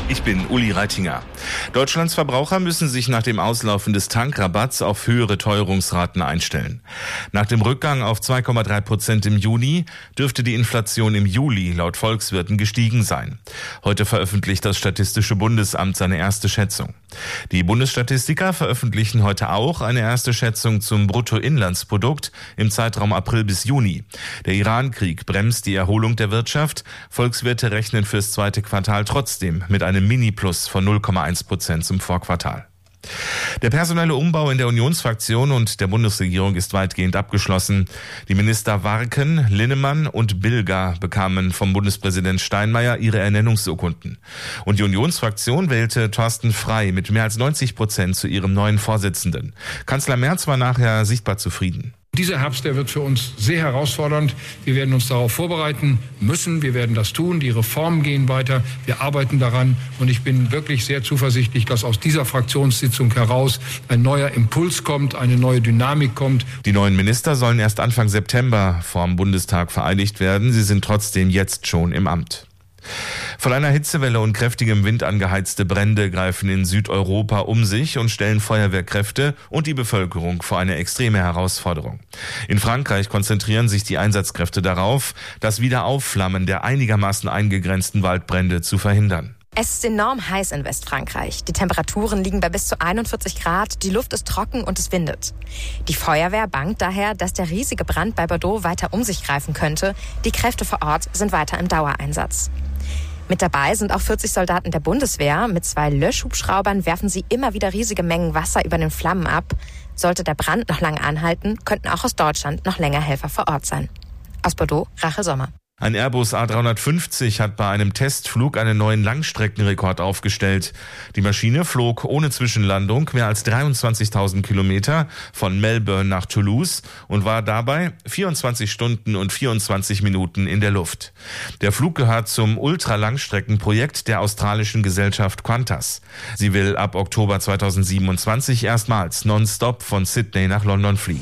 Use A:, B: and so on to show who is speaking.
A: Ich bin Uli Reitinger. Deutschlands Verbraucher müssen sich nach dem Auslaufen des Tankrabatts auf höhere Teuerungsraten einstellen. Nach dem Rückgang auf 2,3% im Juni dürfte die Inflation im Juli laut Volkswirten gestiegen sein. Heute veröffentlicht das Statistische Bundesamt seine erste Schätzung. Die Bundesstatistiker veröffentlichen heute auch eine erste Schätzung zum Bruttoinlandsprodukt im Zeitraum April bis Juni. Der Iran-Krieg bremst die Erholung der Wirtschaft. Volkswirte rechnen fürs zweite Quartal trotzdem mit einem Mini-Plus von 0,1% zum Vorquartal. Der personelle Umbau in der Unionsfraktion und der Bundesregierung ist weitgehend abgeschlossen. Die Minister Warken, Linnemann und Bilger bekamen vom Bundespräsident Steinmeier ihre Ernennungsurkunden. Und die Unionsfraktion wählte Thorsten Frey mit mehr als 90% zu ihrem neuen Vorsitzenden. Kanzler Merz war nachher sichtbar zufrieden.
B: Dieser Herbst, der wird für uns sehr herausfordernd. Wir werden uns darauf vorbereiten müssen. Wir werden das tun. Die Reformen gehen weiter. Wir arbeiten daran. Und ich bin wirklich sehr zuversichtlich, dass aus dieser Fraktionssitzung heraus ein neuer Impuls kommt, eine neue Dynamik kommt.
A: Die neuen Minister sollen erst Anfang September vorm Bundestag vereidigt werden. Sie sind trotzdem jetzt schon im Amt. Von einer Hitzewelle und kräftigem Wind angeheizte Brände greifen in Südeuropa um sich und stellen Feuerwehrkräfte und die Bevölkerung vor eine extreme Herausforderung. In Frankreich konzentrieren sich die Einsatzkräfte darauf, das Wiederaufflammen der einigermaßen eingegrenzten Waldbrände zu verhindern.
C: Es ist enorm heiß in Westfrankreich. Die Temperaturen liegen bei bis zu 41 Grad, die Luft ist trocken und es windet. Die Feuerwehr bangt daher, dass der riesige Brand bei Bordeaux weiter um sich greifen könnte. Die Kräfte vor Ort sind weiter im Dauereinsatz. Mit dabei sind auch 40 Soldaten der Bundeswehr. Mit 2 Löschhubschraubern werfen sie immer wieder riesige Mengen Wasser über den Flammen ab. Sollte der Brand noch lange anhalten, könnten auch aus Deutschland noch länger Helfer vor Ort sein. Aus Bordeaux, Rachel Sommer.
A: Ein Airbus A350 hat bei einem Testflug einen neuen Langstreckenrekord aufgestellt. Die Maschine flog ohne Zwischenlandung mehr als 23.000 Kilometer von Melbourne nach Toulouse und war dabei 24 Stunden und 24 Minuten in der Luft. Der Flug gehört zum Ultralangstreckenprojekt der australischen Gesellschaft Qantas. Sie will ab Oktober 2027 erstmals nonstop von Sydney nach London fliegen.